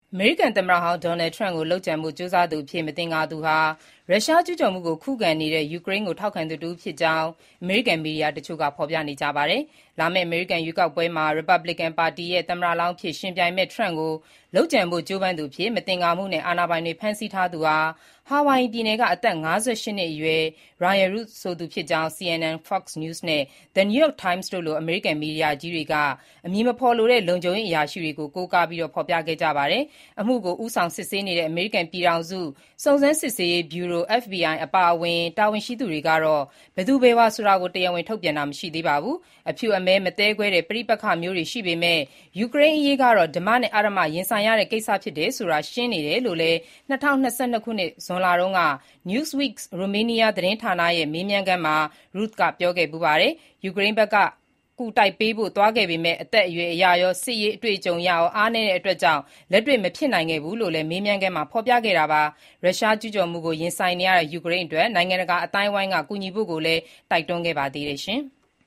အမေရိကန်သမ္မတဟောင်း Donald Trump ကိုလုပ်ကြံဖို့ကြိုးစားသူအဖြစ်မသင်္ကာသူဟာရုရှားကျူးကျော်မှုကိုခုခံနေတဲ့ယူကရိန်းကိုထောက်ခံသူတဦးဖြစ်ကြောင်းအမေရိကန်မီဒီယာတချို့ကဖော်ပြနေကြပါတယ်။လာမယ့်အမေရိကန်ရွေးကောက်ပွဲမှာရီပတ်ဘလစ်ကန်ပါတီရဲ့သမ္မတလောင်းအဖြစ်ယှဉ်ပြိုင်မယ့် Trump ကိုလုပ်ကြံဖို့ကြိုးပမ်းသူအဖြစ်မသင်္ကာမှုနဲ့အာဏာပိုင်တွေဖမ်းဆီးထားသူဟာဟာဝိုင်ယီပြည်နယ်ကအသက်58နှစ်အရွယ် Ryan Root ဆိုသူဖြစ်ကြောင်း CNN, Fox News နဲ့ The New York Times တို့လိုအမေရိကန်မီဒီယာကြီးတွေကအမည်မဖော်လိုတဲ့လုံခြုံရေးအရာရှိတွေကိုကိုးကားဖော်ပြခဲ့ကြပါတယ်။အမှုကိုဦးဆောင်စစ်ဆေးနေတဲ့အမေရိကန်ပြည်ထောင်စုစုံစမ်းစစ်ဆေးရေးဗျူရို FBI အပါအဝင်တာဝန်ရှိသူတွေကတော့ဘယ်သူဘယ်ဝါဆိုတာကိုတရားဝင်ထုတ်ပြန်တာမရှိသေးပါဘူး။အဖြူအမဲမသဲကွဲတဲ့ပဋိပက္ခမျိုးတွေရှိပေမဲ့ယူကရိန်းအရေးကတော့ဓမ္မနဲ့အဓမ္မရင်ဆိုင်ရတဲ့ကိစ္စဖြစ်တယ်ဆိုတာရှင်းနေတယ်လို့လည်း2022ခုနှစ်ဇွန်လတုန်းက Newsweek Romania သတင်းဌာနရဲ့မေးမြန်းခန်းမှာ Ruth ကပြောခဲ့ဖူးပါတယ်။ယူကရိန်းဘက်ကကူတိုက်ပေးဖို့သွားခဲ့ပေမဲ့အသက်အရွယ်အရရောစစ်ရေးအတွေ့အကြုံအရရောအားနည်းတဲ့အတွက်ကြောင့်လက်တွေ့မဖြစ်နိုင်ခဲ့ဘူးလို့လည်းမေးမြန်းခန်းမှာဖော်ပြခဲ့တာပါ။ရုရှားကျူးကျော်မှုကိုရင်ဆိုင်နေရတဲ့ယူကရိန်းအတွက်နိုင်ငံတကာအသိုင်းအဝိုင်းကကူညီဖို့ကိုလည်းတိုက်တွန်းခဲ့ပါသေးတယ်။